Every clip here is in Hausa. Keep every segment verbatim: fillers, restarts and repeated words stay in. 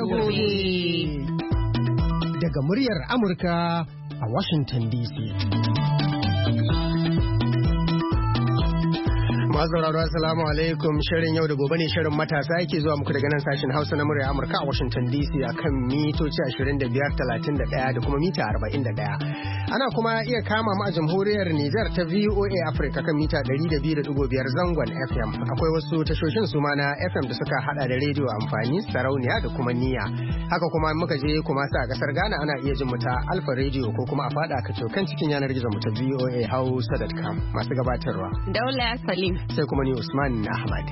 gobe. Daga muryar Amurka a Washington D C. Mazauraro assalamu alaikum, shirin yau da gobe ne shirin matasa yake zuwa muku daga nan sashen Hausa na murya Amurka a Washington D C akan mitoci ashirin da biyar, talatin da ɗaya da kuma mita arba'in da ɗaya. Ana kuma iya kama mu a jamhuriyar Nijar ta V O A Africa kan mita ɗari da biyu da ɗigo biyar zangon F M. Akwai wasu tashoshin su ma na F M da suka hada da rediyo amfani, sarauniya da kuma niyya. Haka kuma muka je kuma sa a kasar Ghana ana iya jin mu ta Alpha Radio ko kuma a fada ka kan cikin yanar gizo mu ta V O A Hausa dot com. Masu gabatarwa Daula Salim sai kuma ni Usman Ahmad.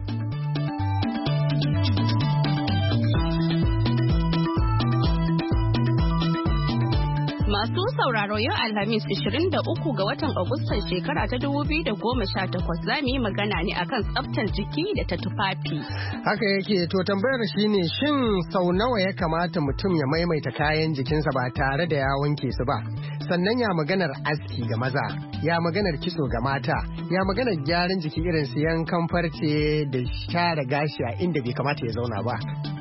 Masu sauraro yau Alhamis ishirin da uku ga watan Agustan shekara ta dubu biyu da goma sha takwas za mu yi magana ne akan tsaftar jiki da ta tufafi. Haka yake, to tambayar shi ne shin sau nawa ya kamata mutum ya maimaita kayan jikinsa ba tare da ya wanke su ba? Sannan ya maganar aski ga maza, ya maganar kitso ga mata, ya maganar gyaran jiki irin su yankan farce da share gashi a inda bai kamata ya zauna ba.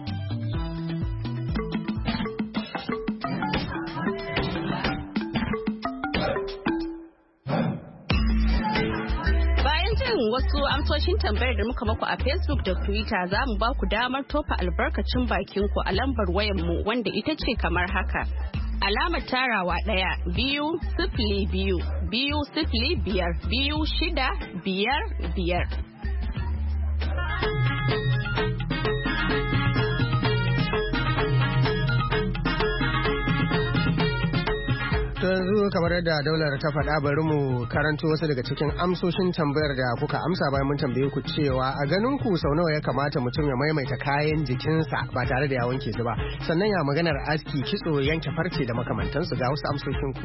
Wasu amsoshin tambayar da muka maku a Facebook da Twitter za mu ba ku damar tofa albarkacin bakin ku a lambar wayan mu wanda ita ce kamar haka. Alamar tarawa ɗaya biyu sifili biyu biyu sifili biyar biyu shida biyar biyar. yanzu kamar yadda daular ta faɗa bari mu karanto wasu daga cikin amsoshin tambayar da kuka amsa bayan mun tambaye ku cewa a ganin ku sau nawa ya kamata mutum ya maimaita kayan jikinsa ba tare da ya wanke su ba, sannan ya maganar aski, kitso, yanke farce da makamantansu. Ga wasu amsoshin ku.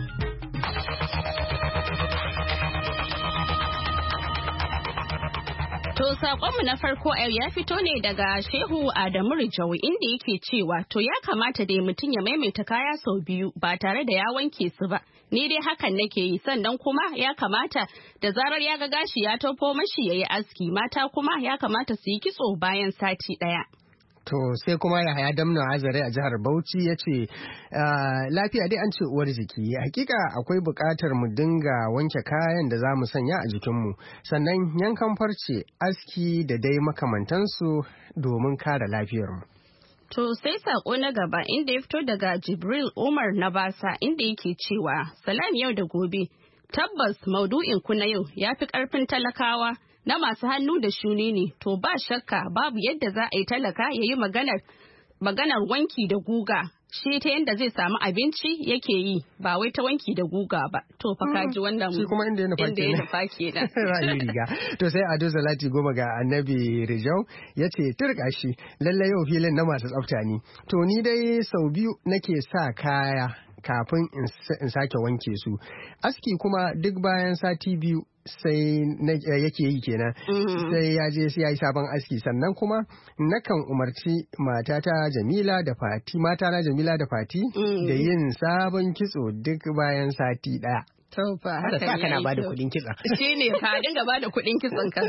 To saƙonmu na farko a ya fito ne daga Shehu Adamu Rijau inda yake cewa to ya kamata dai mutum ya maimaita kaya sau biyu ba tare da ya wanke su ba. Ni dai hakan nake yi, sannan kuma ya kamata da zarar ya ga gashi ya tofo mashi ya yi aski, mata kuma ya kamata su yi kitso bayan sati ɗaya. To sai kuma Yahaya Damna Azare a jihar Bauchi ya ce lafiya dai an ce uwar jiki, hakika akwai buƙatar mu dinga wanke kayan da za mu sanya a jikinmu, sannan yankan farce, aski da dai makamantansu domin kare lafiyarmu. To sai sako na gaba inda ya fito daga Jibril Umar na Basa inda yake cewa salam yau da gobe, tabbas maudu'in ku na yau ya fi ƙarfin talakawa na masu hannu da shuni ne, to ba shakka babu yadda za a yi talaka ya yi maganar maganar wanki da guga, shi ta yadda zai samu abinci yake yi ba wai ta wanki da guga ba. To fa kaji wannan shi kuma inda ya nufa kenan ra'ayi riga. To sai Ado Salati Goma ga Annabi Rijau ya ce turka shi lallai yau filin na masu tsafta ne. To ni dai sau biyu nake sa kaya kafin in sake wanke su, aski kuma duk bayan sati biyu sai yake yi kenan. Sai ya je sai ya yi sabon aski, sannan kuma nakan umarci matata Jamila da Fati mata na Jamila da Fati da yin sabon kitso duk bayan sati ɗaya. Taufa haka ya kana bada kuɗin kitsa. Shi ne ka dinga bada kuɗin kitson ka.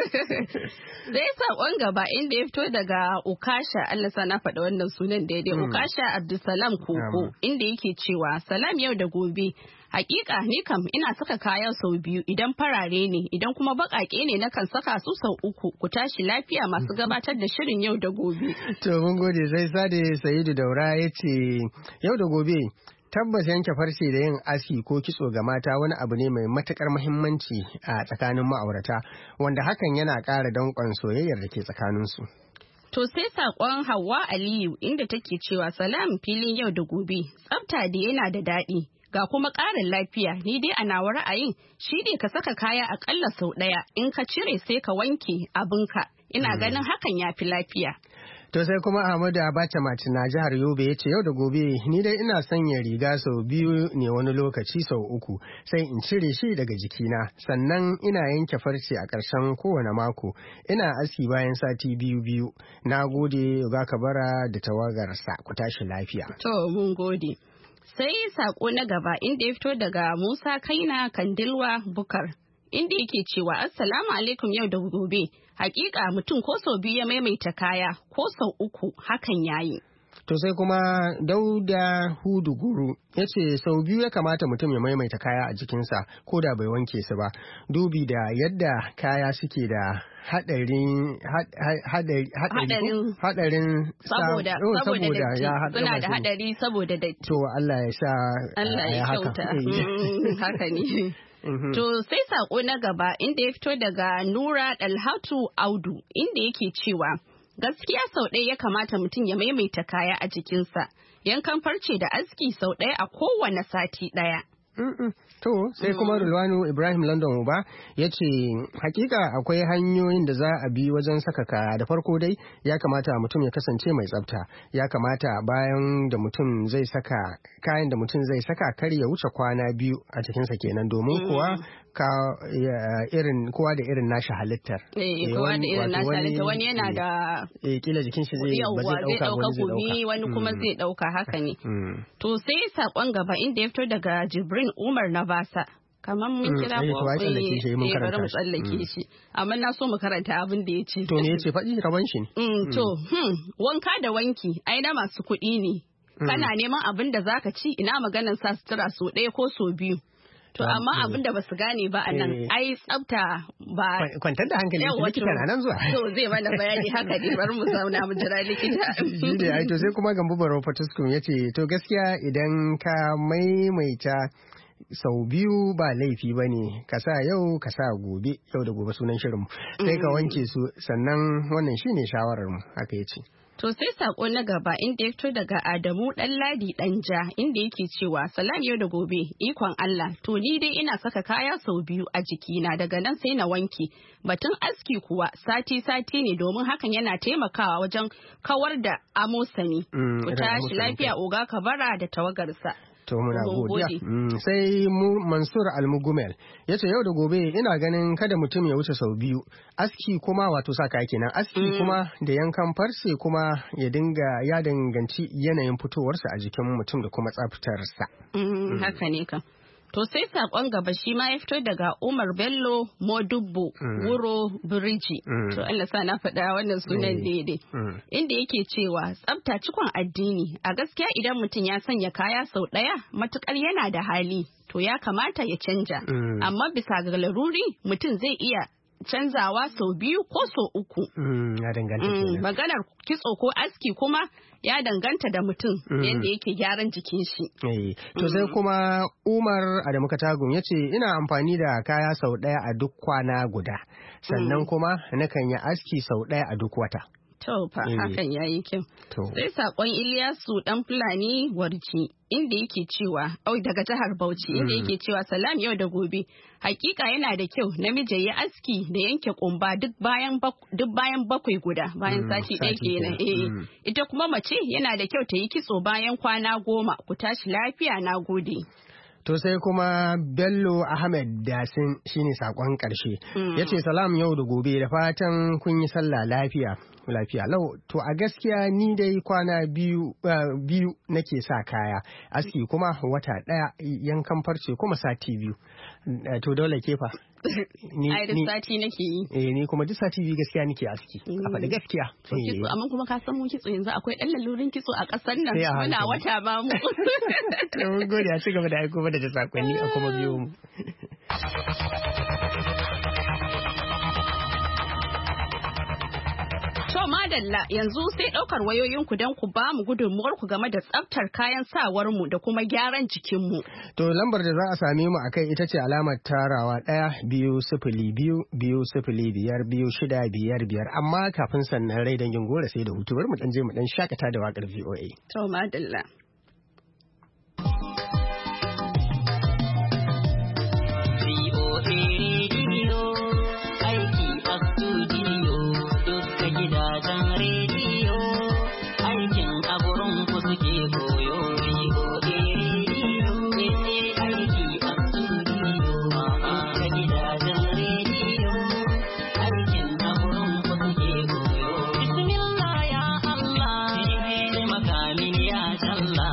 Sai sakon gaba inda ya fito daga Ukasha, Allah sana faɗa wannan sunan daidai, Ukasha Abdulsalam Koko inda yake cewa salam yau da gobe. Hakika ni kam ina saka kaya sau biyu idan farare ne, idan kuma baƙaƙe ne nakan saka su sau uku. Ku tashi lafiya masu gabatar da shirin yau da gobe. To mun gode. Sai Sade Sa'idu Daura ya ce yau da gobe. Tabbas yanke farce da yin aski ko kitso ga mata wani abu ne mai matukar muhimmanci a tsakanin ma'aurata, wanda hakan yana ƙara danƙon soyayyar da ke tsakaninsu. To sai saƙon Hauwa Aliyu inda take cewa salam filin yau da gobe, tsafta da yana da daɗi ga kuma ƙarin lafiya. Ni dai a nawa ra'ayin shi ne ka saka kaya aƙalla sau ɗaya, in ka cire sai ka wanke abinka. Ina ganin hakan ya fi lafiya. To sai kuma Ahmadu Abacha Macina jihar Yobe ya ce yau da gobe ni dai ina sanya riga sau biyu ne wani lokaci sau uku sai in cire shi daga jikina, sannan ina yanke farce a ƙarshen kowane mako, ina aski bayan sati biyu biyu. Na gode ga kabara da tawagarsa, ku tashi lafiya. To mun gode. Sai sako na gaba inda ya fito daga Musa Kaina Kandilwa Bukar inda yake cewa Assalamu alaikum yau da gobe. Hakika mutum ko sau biyu ya maimaita kaya ko sau uku hakan yayi. To sai kuma Dauda Hudu Guru ya ce sau biyu ya kamata mutum ya maimaita kaya a jikinsa ko da bai wanke su ba, dubi da yadda kaya suke da hadarin hadarin hadarin saboda saboda ya suna da hadari saboda datti. To Allah ya sa Allah ya kyauta. Haka ne. Mm-hmm. To sai sako na gaba inda ya fito daga Nura Dalhatu Audu inda yake cewa gaskiya sau ɗaya ya kamata mutum ya maimaita kaya a jikinsa, yankan farce da aski sau ɗaya a kowane sati ɗaya. To sai kuma Rulwanu Ibrahim London Uba ya ce hakika akwai hanyoyin da za a bi wajen saka kaya. Da farko dai ya kamata mutum ya kasance mai tsafta, ya kamata bayan da mutum zai saka kayan da mutum zai saka kar ya wuce kwana biyu a jikinsa kenan, domin kuwa ka irin kowa da irin nashi halittar. Eh kowa da irin nashi halittar, wani yana da eh kila jikin shi zai ba zai dauka wani zai dauka wani kuma zai dauka haka ne. To sai sakon gaba inda ya fito daga Jibrin Umar na Basa. Kamar mun kira ko eh bari mu tsallake shi, amma na so mu karanta abin da ya ce. To ne ya ce faɗi raban shi. To wanka da wanki ai na masu kuɗi ne. Kana neman abin da zaka ci, ina maganar sa sutura so ɗaya ko so biyu. To amma abin da basu gane ba a nan ai tsafta ba kwantar da hankali likita na nan zuwa. To zai mana bayani haka ne, bari mu zauna mu jira likita. Shi ne ai to sai kuma Gambo Baro Fatuskum yace to gaskiya idan ka maimaita sau biyu ba laifi ba ne, ka sa yau ka sa gobe, yau da gobe sunan shirinmu sai ka wanke su, sannan wannan shine shawararmu haka yace. To sai sako na gaba inda ya fito daga Adamu Ɗanladi Ɗanja inda yake cewa salam yau da gobe ikon Allah, to ni dai ina saka kaya sau biyu a jikina daga nan sai na wanke. Batun aski kuwa sati-sati ne domin hakan yana taimakawa wajen kawar da amosani. Ku tashi lafiya Oga Kabara da tawagarsa. To muna godiya. Sai mu Mansur Almugumel ya ce yau da gobe ina ganin kada mutum ya wuce sau biyu. Aski kuma wato sa kaya kenan. Aski kuma da yankan farce kuma ya dinga ya danganci yanayin fitowarsa a jikin mutum da kuma tsaftarsa. Haka ne ka. To sai sakon gaba shi ma ya fito daga Umar Bello Modubbo mm. Wuro Biriji. Mm. To Allah sa na faɗa wannan sunan mm. daidai. Mm. Inda yake cewa tsafta cikon addini. A gaskiya idan mutum ya sanya kaya sau ɗaya matukar yana da hali to ya kamata ya canja. Mm. Amma bisa ga laruri mutum zai iya canzawa sau biyu ko sau uku. Mm, ya danganta kenan. Maganar kitso ko aski kuma ya danganta da mutum mm. yadda yake gyaran jikin shi. Hey. To mm. sai kuma Umar Adamu Katagun ya ce ina amfani da kaya sau ɗaya a duk kwana guda. Sannan mm. kuma nakan yi aski sau ɗaya a duk wata. To fa hakan yayi kyau. Sai sakon Iliyasu dan Fulani Warji inda yake cewa au daga jihar Bauchi inda yake cewa salam yau da gobe. Hakika yana da kyau namiji ya aski da yanke kumba duk bayan duk bayan bakwai guda bayan sati ɗaya kenan. Eh ita kuma mace yana da kyau ta yi kitso bayan kwana goma. Ku tashi lafiya, na gode. To sai kuma Bello Ahmed Dasin shine sakon karshe. Mm. Ya ce salam yau da gobe da fatan kun yi sallah lafiya. Lafiya lau. To a gaskiya ni dai kwana biyu uh, biyu nake sa kaya. Aski kuma wata ɗaya, yankan farce kuma sati biyu. Uh, to dole kefa. Ai duk sati nake yi. Eh ni kuma duk sati biyu gaskiya nake aski. A faɗi gaskiya. To kitso amma kuma ka san mu kitso yanzu akwai ɗan lalurin kitso a ƙasar nan. Muna wata ba mu. To mun gode a cigaba da aiko da sakonni a kuma biyo mu. To madalla yanzu sai ɗaukar wayoyinku don ku ba mu gudunmuwarku game da tsaftar kayan sawarmu da kuma gyaran jikinmu. To lambar da za a same mu akai ita ce alamar tarawa ɗaya biyu sifili biyu biyu sifili biyar biyu shida biyar biyar, amma kafin sannan rai dangin gora sai da hutu, bari mu ɗan je mu ɗan shakata da waƙar V O A. To madalla. Allah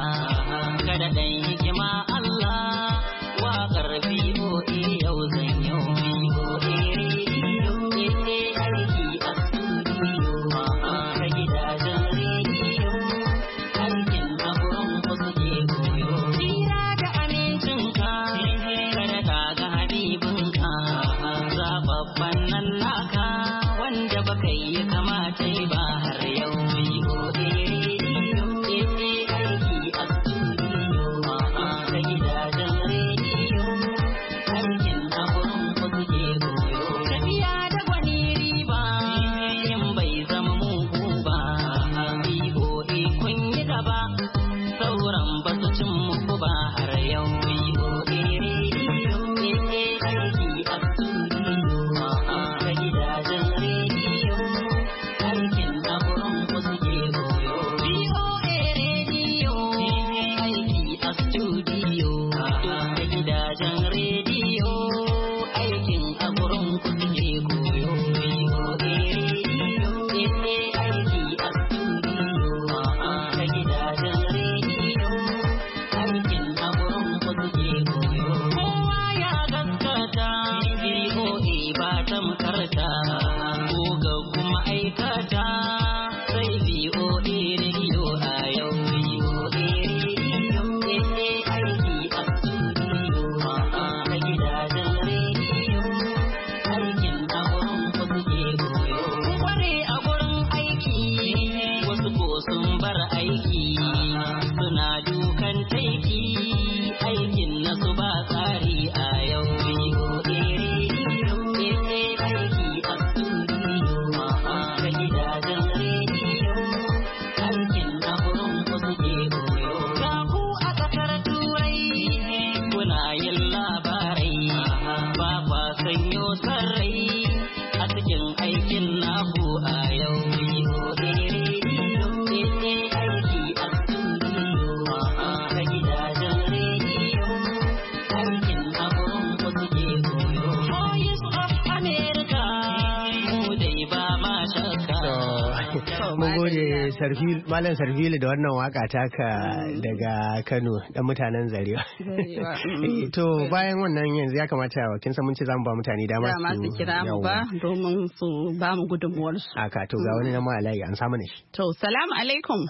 alƙawuran ba su cin muku ba har yau. B O A rediyo ne aiki a studio a gidajen rediyo aikin a gurin ku suke koyo. B O A rediyo aiki a studio a gidajen rediyo aikin a gurin ku suke koyo. B O A rediyo ne aiki a studio a gidajen rediyo aikin a gurin ku suke koyo. Kowa ya gaskata B O A ba tamkarta ko ga kuma aikata sai B O A rediyo a yau. B O A rediyo ne aiki a studio a gidajen rediyo aikin a gurin ku suke koyo. Kware a gurin aiki wasu ko sun bar aiki suna dukan taiki aikin nasu ba tsari a yau. B O A rediyo ne aiki a studio a gidajen rediyo aikin a gurin ku suke koyo. Ga ku a ƙasar turai kuna yin labarai ba kwa sanyo sarrai a cikin aikin naku a yau. B O A rediyo ne aiki a studio a gidajen rediyo aikin a gurin ku suke koyo. Voice of America mu dai ba ma shakka. Mun gode Sarfil Malam Sarfilu da wannan waka taka daga Kano dan mutanen Zarewa. To bayan wannan yanzu ya kamata kin san mun ce zamu ba mutane dama Dama su kira mu ba domin su ba mu gudunmuwar su. Aka to ga wani na ma alayi an samu ne shi. To salamu alaikum.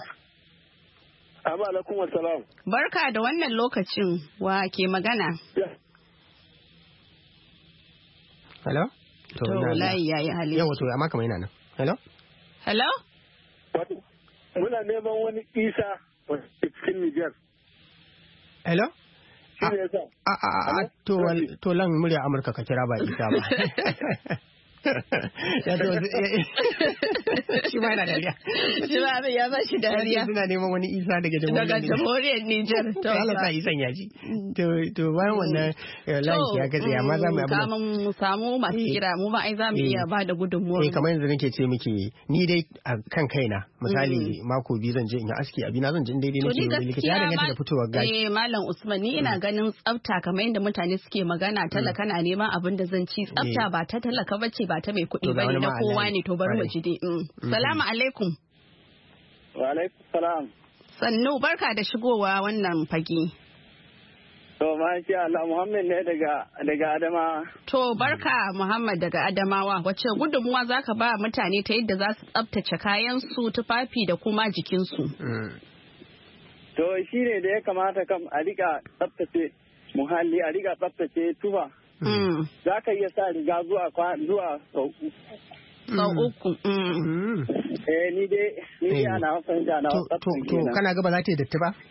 Amma alaikum assalam. Barka da wannan lokacin wa ke magana. Hello? To layi yayi hali. Yawa to amma kamar yana nan. Hello? Hello? Wato muna neman wani Isa wanda ke cikin Niger. Hello? Shi ne yasa. A a a to wal- to lan murya Amurka ka kira ba Isa ba. Ya to shi ma yana dariya. Shi ba abin ya ba shi dariya. Suna neman wani Isa daga Daga jamhuriyar jamhuriyar Nijar. Nijar. To Allah sa Isan ya ji. To to bayan wannan eh, layin ya katse amma za mu yi abin da- kamun mu samu masu kira mu ba ai za mu Eh. iya ba da gudunmuwar. Eh kamar yanzu nake ce miki ni dai a kan kaina misali mako biyu zan je in yi aski abina zan je in daidai To nake ni wurin likita ya gaskiya danganta da fitowar gashi. eh Malam Usman ni ina ganin tsafta kamar yadda mutane suke magana talaka na neman abin da zan ci tsafta ba ta talaka bace ba ta mai kuɗi To ga bane wani na ma kowa alayi. ne to bari mu Alai. ji dai. Mm. Salamu alaikum. Wa alaikum salam. Sannu barka da shigowa wannan fage. To masha Allah Muhammad ne daga daga Adama. To barka Muhammad daga Adamawa wacce gudunmuwa zaka ba mutane ta yadda za su tsaftace kayan su tufafi da kuma jikinsu. Mm. To shi ne da ya kamata kam a rika tsaftace muhalli a rika tsaftace tufa. Mm. Za ka iya sa riga zuwa kwa- zuwa sau uku. Sau uku. Mm. Mm. Eh ni dai ni dai Eh. ana fahimta na To to tsaftace to kenan. kana ga ba za ta yi datti ba?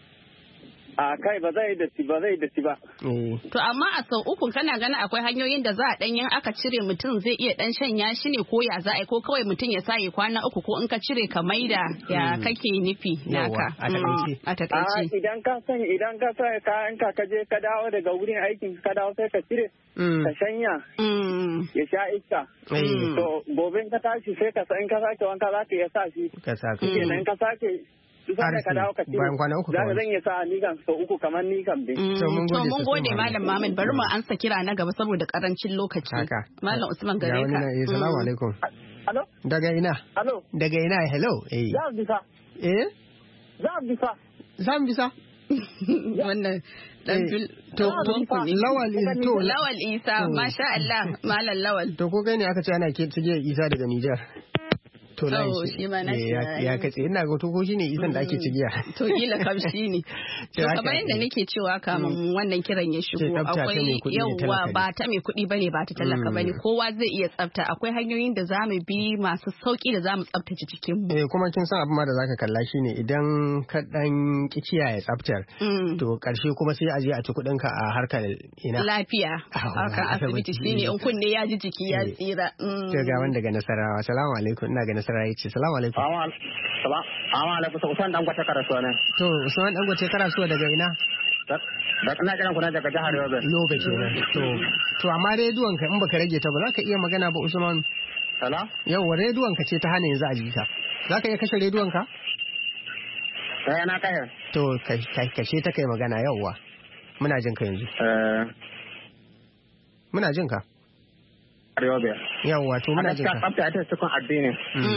A kai ba zai datti ba zai datti ba. Eh. To amma a sau uku kana ganin akwai hanyoyin da za a ɗanyen aka cire mutum zai iya ɗan shanya shi ne ko ya za a yi ko kawai mutum ya sa ya kwana uku ko in ka cire ka maida ya kake nufi naka. Yawwa, a takaice. Mm, a A takaice. idan ka sanya idan ka sa kayan ka ka je ka dawo daga wurin aikin ka dawo sai ka cire Mm. ka shanya Mm, ya sha iska. Eh. To gobe in ka tashi sai ka sa in ka sake wanka za ka iya sa shi. Ka sa ka. Kenan in ka sake duk sanda ka Har dawo ka cire. bayan kwana uku Za ka kawai. zan iya sa ni kan sau uku kamar ni kan dai. mm. To, mun To gode mun sosai, gode Malam. Malam Mamin bari mu ansa kira na gaba saboda karancin lokaci. Haka. Malam Usman Ga gare wani ka. na eh salamu Mm. alaikum. Alo? Daga ina? Alo? Daga ina hello. Eh. Za a bisa. Eh? Za a bisa. Zan bisa. Wannan dan Eh, bil to to ne. lawal to Lawal Isa To. masha Allah Malam Lawal. to ko kai ne aka ce ana ke tsige Isa daga Nijar. To To, layin shi ma na eh, shi ya ya ya yi. katse ina ga to ko shine Isan da ake cigiya. To kila kam shi ne. To To haka kamar yadda ne. nake cewa kamun wannan kiran ya shigo tsafta ta akwai mai kuɗi da yauwa talaka ne. ba ta mai kuɗi bane ba ta talaka Mm. bane kowa zai iya tsafta akwai hanyoyin da zamu bi masu sauki da zamu tsaftace cikin mu. Eh kuma kin san abin ma da zaka kalla shine idan ka dan ki kiyaye tsaftar Mm. to karshe kuma sai a je a ci kuɗin ka a harkar ina. Lafiya Ah, harkar asibiti asibiti. shine in kunne ya ji jiki ya Eh. tsira. Mm. To ga wanda daga Nasarawa. Assalamu alaikum ina ga Nasarawa nasara ya ce salamu alaikum. Salamu alaikum Usman dan gwata karasuwa ne. To Usman dan gwata karasuwa daga ina? Da kana kiran ku na daga jihar Yobe. Yobe kenan. To to amma rediyon ka in baka rage ta ba za ka iya magana ba Usman. Sala? Yawwa rediyon ka ce ta hana yanzu a ji ka. Za ka iya kashe rediyon ka? Eh na kashe. To kashe ta kai magana yawwa. Muna jin ka yanzu. Eh Muna jin ka. Yobe. Yawwa to muna jin ka. Tsafta ita cikin addini.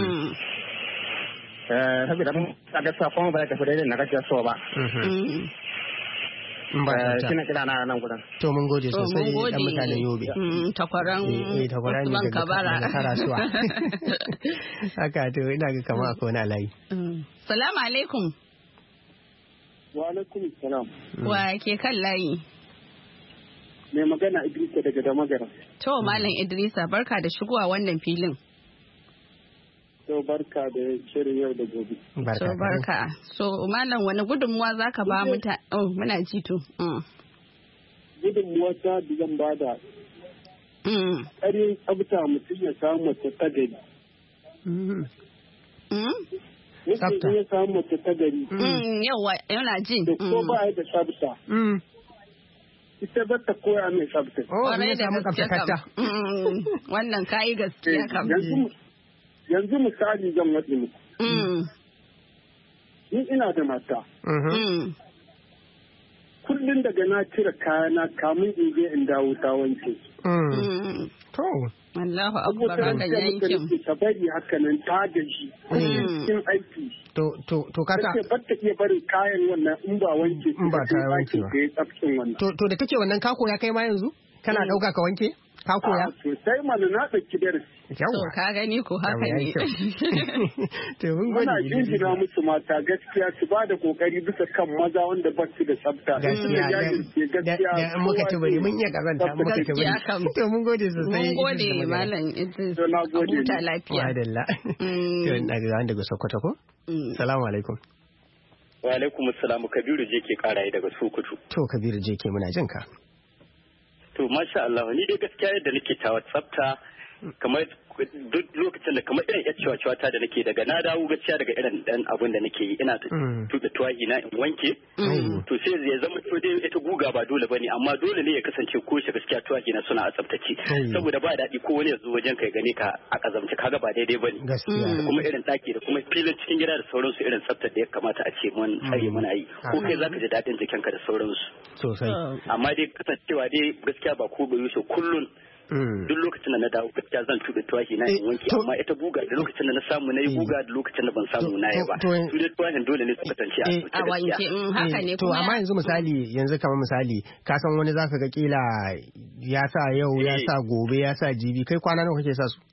Eh saboda mun ga gaskiya kuma ba ta fure na gaskiya so ba. Eh kina kira na nan gudan. To mun gode sosai dan mutanen Yobe. Takwaran eh takwaran ne daga Karasuwa. Haka to ina ga kamar akwai wani alayi. Salamu alaikum. Wa alaikum salam. Wa ke kan layi? Mai magana Idrisa daga Damagara. To Malam Idrisa barka da shigowa wannan filin. To barka da shirin yau da gobe. So barka. So Malam wani gudunmuwa za ka ba mutane? Oh muna ji to. Gudunmuwa ta da zan bada. Ƙarin tsabta mutum ya samu mace ta gari. Mutum ya samu mace ta gari. Yawa yana ji. Da ko ba da tsabta. Ita ba ta koya mai tsabta. Oh ne samu tsabtakata. Wannan kayi gaskiya kam. Yanzu misali zan waɗe muku. Ni ina da mata. Kullum daga na cire kayana kamun in je in dawo ta wanke. To. Allahu akbar haka yankin. Ta bari haka nan ta gaji. Cikin aiki. To to to kaka. Kace ba ta iya barin kayan wannan in ba wanke. In ba ta wanke ba. Tsaftin wannan. To to da kake wannan kako ya kai ma yanzu? Kana ɗauka ka wanke? Ka koya? Sosai mana na ɗauki darasi. To ka gani ko haka ne. To mun gode. Muna jinjina musu mata gaskiya su ba da kokari bisa kan maza wanda ba su da tsafta. Gaskiya da muka ci bari mun iya kazanta muka ci bari. To mun gode sosai. Mun gode Malam Idris. To na gode. Huta lafiya. Madalla. To ina ga wanda daga Sokoto ko? Assalamu alaikum. Wa alaikum assalam Kabiru je ke karaye daga Sokoto. To Kabiru je ke muna jin ka. To masha Allah ni dai gaskiya yadda nake tawa tsafta kamar duk lokacin da kamar irin yar cewa ta da nake daga na dawo gaskiya daga irin dan abin da nake yi ina tuɓe tuwahi na in wanke to sai ya zama to dai ita guga ba dole bane amma dole ne ya kasance ko shi gaskiya tuwahi na suna a tsaftace saboda ba daɗi ko wani ya zo wajen kai gane ka a kazamci kaga ba daidai bane da kuma irin daki da kuma filin cikin gida da sauransu irin tsaftar da ya kamata a ce mun tsare muna yi ko kai zaka ji daɗin jikinka da sauransu sosai amma dai kasancewa dai gaskiya ba ko bai so kullun duk lokacin da na dawo gaskiya zan tuɓe tuwahi na in wanke amma ita guga da lokacin da na samu na yi guga da lokacin da ban samu na yi ba su dai tuwahin dole ne su kasance a wanke haka ne to amma yanzu misali yanzu kamar misali ka san wani zaka ga kila ya sa yau ya sa gobe ya sa jibi kai kwana nawa kake sa su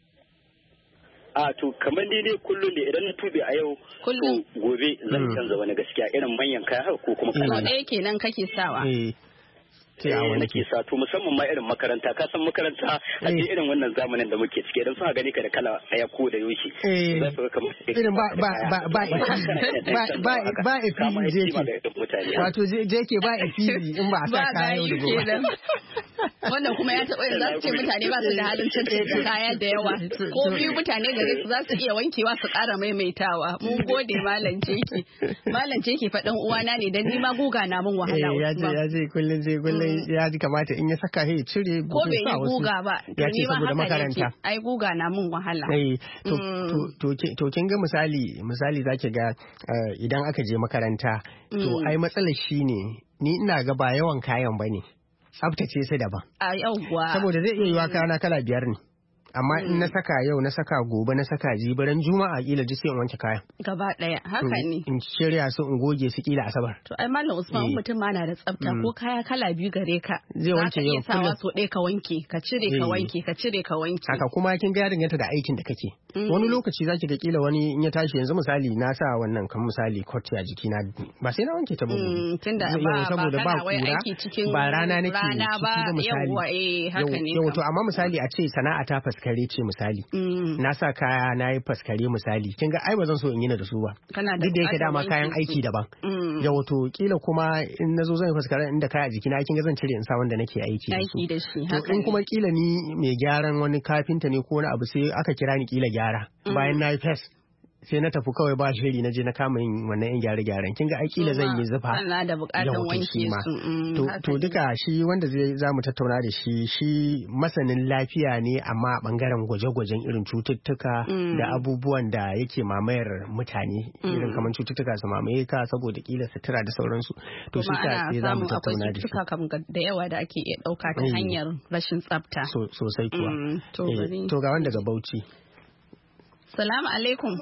a to kamar ni ne kullum da idan na tube a yau to gobe zan canza wani gaskiya irin manyan kaya haka ko kuma kana ɗaya kenan kake sawa sai a wani ke sa to musamman ma irin makaranta ka san makaranta a ce irin wannan zamanin da muke cike idan suna gani ka da kala aya ko da yoshi za su kamar irin ba ba ba ba ba ba efili je ke wato je ke ba efili in ba a sa kaya yau da gobe wannan kuma ya taɓa za su ce mutane ba su da halin cancanta kaya da yawa ko biyu mutane gare su za su iya wankewa su ƙara maimaitawa mun gode malam jeki malam jeki faɗin uwana ne dan ni ma guga na mun wahala ya ce ya ce kullun sai kullun ya ji kamata in ya saka ya cire ko bai yi guga ba ya ce saboda makaranta ai guga na mun wahala to to kin ga misali misali zaki ga idan aka je makaranta to ai matsalar shine ni ina ga ba yawan kayan bane tsaftace su daban a yauwa saboda zai iya yiwa kana kala biyar ne amma in na saka yau na saka gobe na saka jibiran juma'a kila ji sai in wanke kayan gaba daya haka ne in shirya su in goge su kila asabar to ai mallam Usman mutum ma na da tsafta ko kaya kala biyu gare ka zai wanke yau kullum so ɗaya ka wanke ka cire ka wanke ka cire ka wanke haka kuma kin ga danganta da aikin da kake wani lokaci zaki ga kila wani in ya tashi yanzu misali na sa wannan kan misali coat a jikina ba sai na wanke ta ba tunda ba saboda ba kura ba rana nake rana ba yawa eh haka ne yau to amma misali a ce sana'a ta faskare ce misali na sa kaya na yi faskare misali kin ga ai ba zan so in yi na da su ba duk da yake dama kayan aiki daban yau to kila kuma in nazo zan yi faskare inda kaya a jikina kin ga zan cire in sa wanda nake aiki da shi to in kuma kila ni mai gyaran wani kafinta ne ko wani abu sai aka kira ni kila gyara bayan na yi fes sai na tafi kawai ba shiri na je na kama yin wannan yan gyare-gyaren kin ga aiki zan yi zufa ana da bukatar wanke su to to duka shi wanda zai zamu tattauna da shi shi masanin lafiya ne amma a bangaren gwaje-gwajen irin cututtuka da abubuwan da yake mamayar mutane irin kamar cututtuka su mamaye ka saboda kila sutura da sauransu to shi ka sai zamu tattauna da shi cututtuka kam da yawa da ake iya dauka ta hanyar rashin tsafta sosai kuwa to ga wanda daga Bauchi. Salamu alaikum.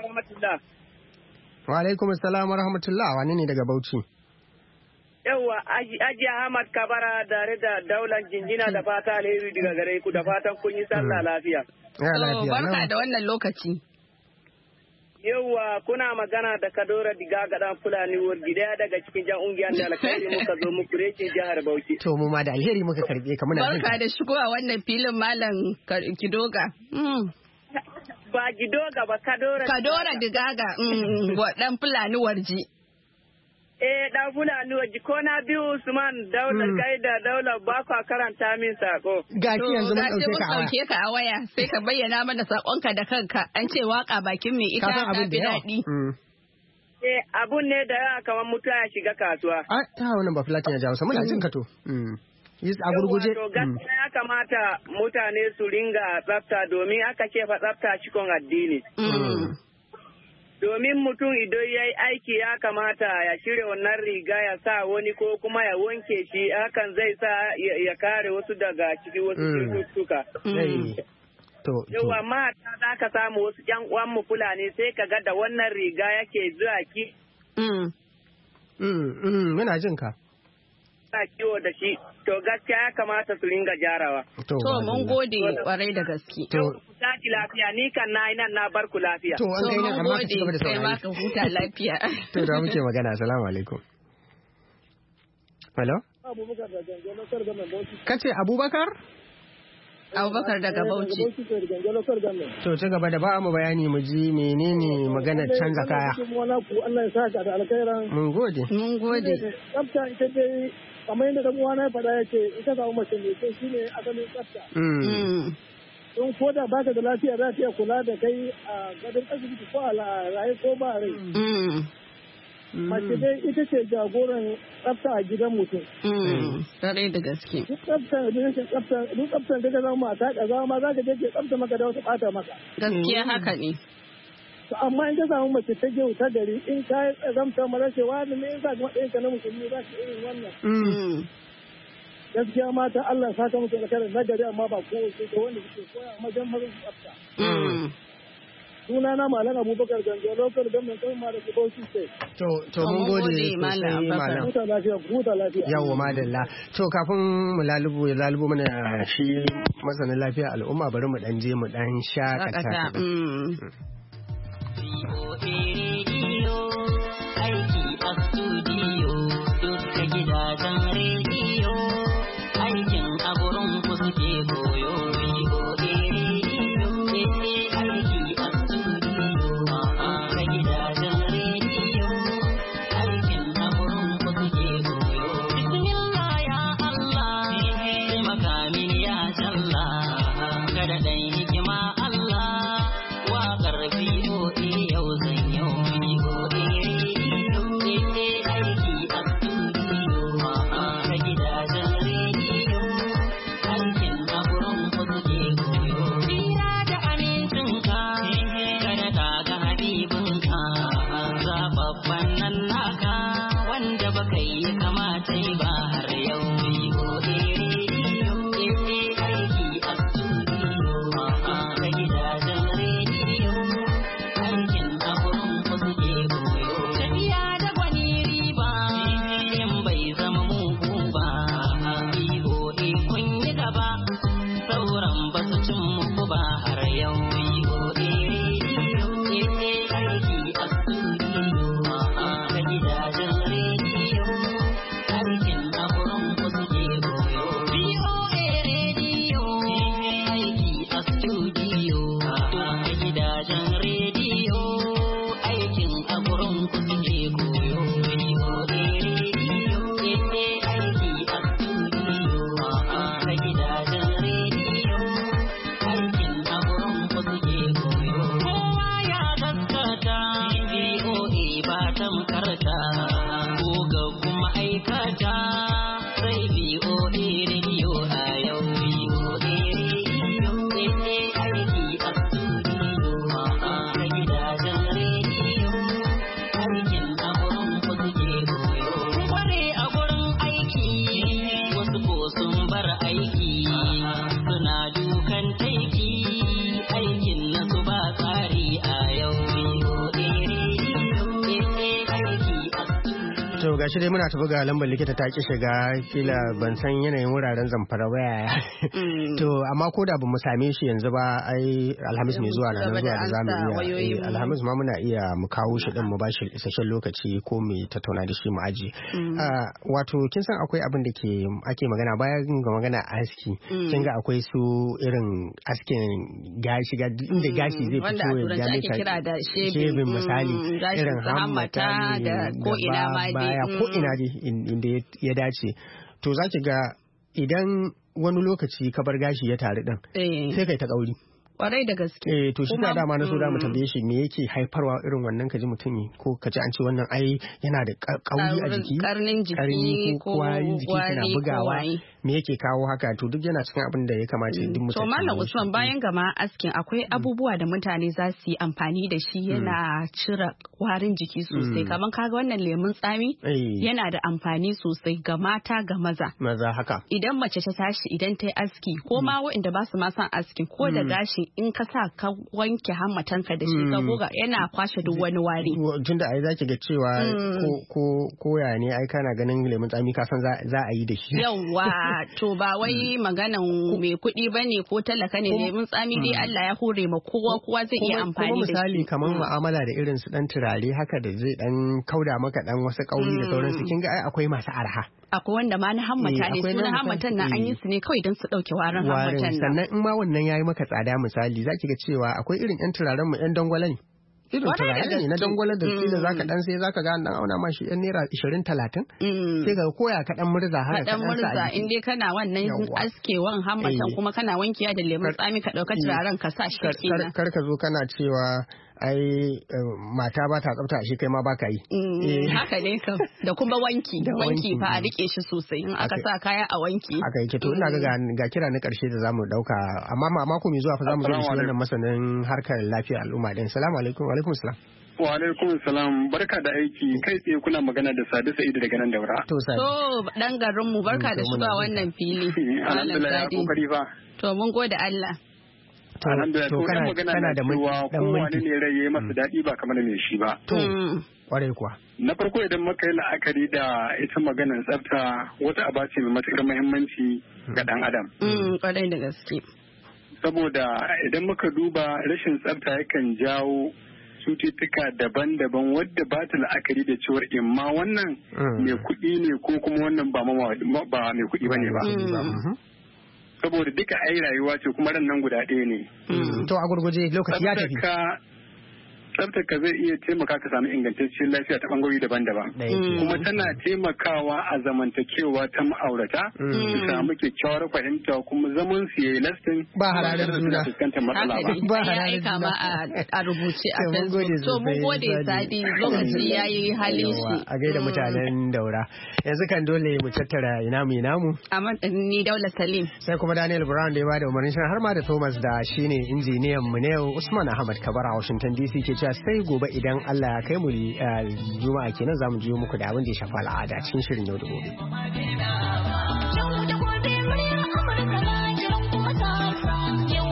Wa alaikum assalam wa rahmatullah. Wani ne daga Bauchi? Yawwa Aji Ahmad Kabara tare da daular jinjina da fata alheri daga gare ku da fatan kun yi sallah lafiya. Ya lafiya. Barka da wannan lokaci. Yawwa kuna magana da Kadora Diga gadan Fulani Wargi daya daga cikin jan ungiyar da alkhairi muka zo muku reke jihar Bauchi. To mu ma da alheri muka karbe ka muna jin. Barka da shigowa wannan filin Malam Kidoga. Ba Gidoga ba Kadora. Kadora Digaga dan Fulani Warji. Eh dan Fulani Warji ko na biyu Usman daular gaida daular ba ku karanta min sako. Gashi yanzu mun dauke ka a waya. ka a waya sai ka bayyana mana sakonka da kanka an ce waka bakin mai ita ta fi daɗi. Eh abun ne da yawa kamar mutu ya shiga kasuwa. Ah ta wannan ba Fulani ya jawo muna jin ka to. A gurguje. To gaskiya ya kamata mutane su ringa tsafta domin aka ce fa tsafta cikon addini. Domin mutum idan ya yi aiki ya kamata ya shirya wannan riga ya sa wani ko kuma ya wanke shi hakan zai sa ya kare wasu daga ciki wasu cututtuka. Yau amma za ka samu wasu ƴan uwan mu Fulani sai ka ga da wannan riga yake zuwa ki. Muna jin ka. Sa kiwo da shi to gaskiya ya kamata su ringa jarawa. To mun gode kwarai da gaske. To tashi lafiya ni kan na nan na bar ku lafiya. To an gaina amma ka cigaba da saurari. Kai ma ka huta lafiya. To da muke magana assalamu alaikum. Hello? Kace Abubakar? Abubakar daga Bauchi. To ci gaba da ba mu bayani mu ji menene maganar canza kaya. Allah ya saka da alkhairan. Mun gode. Mun gode. Tsafta ita dai kamar yadda dan uwana ya faɗa yake ita ga mace ne sai shine asalin tsafta. Don ko da baka da lafiya za ta iya kula da kai a gadon asibiti ko a raye ko ba rai. Mace dai ita ce jagoran tsafta a gidan mutum. Tare da gaske. Duk tsafta duk tsafta da ka zama mata ka zama za ka je ke tsafta maka da wasu ɓata maka. Gaskiya haka ne. Amma in ka samu mace ta gyau ta gari in ka zamta mara cewa ne me yasa kuma ɗayan ka na musulmi za ka irin wannan. Gaskiya mata Allah saka musu da karin nagari amma ba kowace da wanda suke koya majan mazan tsafta. Suna na Malam Abubakar Ganjo lokal gwamnan kai ma da su Bauchi State. To to mun gode Malam Abubakar. Huta lafiya huta lafiya. Yawwa madalla. To kafin mu lalubo ya lalubo mana shi masanin lafiya al'umma bari mu dan je mu dan shakata. Aiki a studio duka gidajen rediyo aikin a gurin ku suke koyo. Yau zan yau ma'aikata sai B O A Radio a yau B O A Radio ne aiki a studio a gidajen rediyo aikin a gurin ku suke koyo kware a gurin aiki wasu ko sun bar aiki suna dukan taiki aikin nasu ba tsari a yau B O A Radio ne aiki a studio. To gashi dai muna tafi ga lambar likita ta ki shiga kila ban san yanayin wuraren Zamfara ba yaya. To amma ko da ba mu same shi yanzu ba ai Alhamis mai zuwa ranar zuwa da zamu iya Alhamis ma muna iya mu kawo shi din mu ba shi isasshen lokaci ko mu tattauna da shi mu aji. Wato kin san akwai abin da ke ake magana bayan ga magana aski kin ga akwai su irin askin gashi ga inda gashi zai fito ya ake kira da shebin misali irin hammata da ko ina ma baya ko ina dai inda ya dace to zaki ga idan wani lokaci ka bar gashi ya taru din sai kai ta kauri kwarai da gaske eh to shi da dama na so da mu tambaye shi me yake haifarwa irin wannan kaji mutum ko kaji an ce wannan ai yana da kauri a jiki karnin jiki ko kwarin jiki kana bugawa me yake kawo haka to duk yana cikin abin da ya kamata duk mutum to mallam Usman bayan gama askin akwai abubuwa da mutane za su yi amfani da shi yana cire kwarin jiki sosai kaman kaga wannan lemun tsami yana da amfani sosai ga mata ga maza maza haka idan mace ta tashi idan ta yi aski ko ma waɗanda ba su ma son askin ko da gashi in ka sa ka wanke hammatanka da shi ka goga yana kwashe duk wani wari tunda ai zaki ga cewa ko ko ko ya ne ai kana ganin lemun tsami ka san za a yi da shi yawa to ba wai maganan mai kuɗi bane ko talaka ne lemun tsami dai Allah ya hore ma kowa kowa zai iya amfani da shi misali kamar mu'amala da irin su dan turare haka da zai dan kauda maka dan wasu kauri da sauransu kin ga ai akwai masu arha akwai wanda ma na hammata ne sunan hammatan na an yi su ne kawai don su dauke warin hammatan nan sannan in ma wannan yayi maka tsada misali zaki ga cewa akwai irin yan turaren mu yan dangwala ne irin turare ne na dangwala da kila zaka dan sai zaka ga dan auna ma shi yan naira ishirin talatin sai ga koya ka dan murza haka ka dan murza in dai kana wannan askewan hammatan kuma kana wankiya da lemun tsami ka dauka turaren ka sa shi kenan kar ka zo kana cewa ai mata ba ta tsafta shi kai ma ba ka yi. Haka ne kam da kuma wanki wanki fa a rike shi sosai in aka sa kaya a wanki. Haka yake to ina ga ga kira na karshe da zamu dauka amma mako mai zuwa fa zamu zo shi wannan masanin harkar lafiyar al'umma din. Assalamu alaikum wa alaikum salam. Wa alaikum salam barka da aiki kai tsaye kuna magana da Sadi Sa'idu daga nan Daura. To Sadi. To dan garin mu barka da shiga wannan fili. Alhamdulillah ya kokari fa. To mun gode Allah. Alhamdulillah to kana magana da cewa kowane ne rai yayi masa daɗi ba kamar mai shi ba. To kwarai kuwa. Na farko idan muka yi la'akari da ita maganar tsafta wata aba ce mai matuƙar muhimmanci ga ɗan adam. Kwarai da gaske. Saboda idan muka duba rashin tsafta yakan jawo cututtuka daban-daban wadda ba ta la'akari da cewar imma wannan mai kuɗi ne ko kuma wannan ba mai kuɗi ba ne ba. Saboda duka ai rayuwa ce kuma ran nan guda ɗaya ne. To a gurguje lokaci ya tafi. Tsaftar ka zai iya taimaka ka samu ingantacciyar lafiya ta bangarori daban-daban. Kuma tana taimakawa a zamantakewa ta ma'aurata su samu kyakkyawar fahimta kuma zaman su yayi lastin ba hararar juna. Ba hararar juna. A rubuce a Facebook. To mun gode Sadi lokaci yayi halin shi. A gaida mutanen Daura. Yanzu kan dole mu tattara ina mu ina mu. Amma ni Daula Salim. Sai kuma Daniel Brown da ya bada umarnin shirin har ma da Thomas da shine injiniyan mu ne Usman Ahmad Kabara a Washington D C ke cewa sai gobe idan Allah ya kai mu juma'a kenan zamu jiyo muku da abin da ya shafa al'ada cikin shirin yau da gobe. Yau da gobe muryar Amurka na kiran kuma ta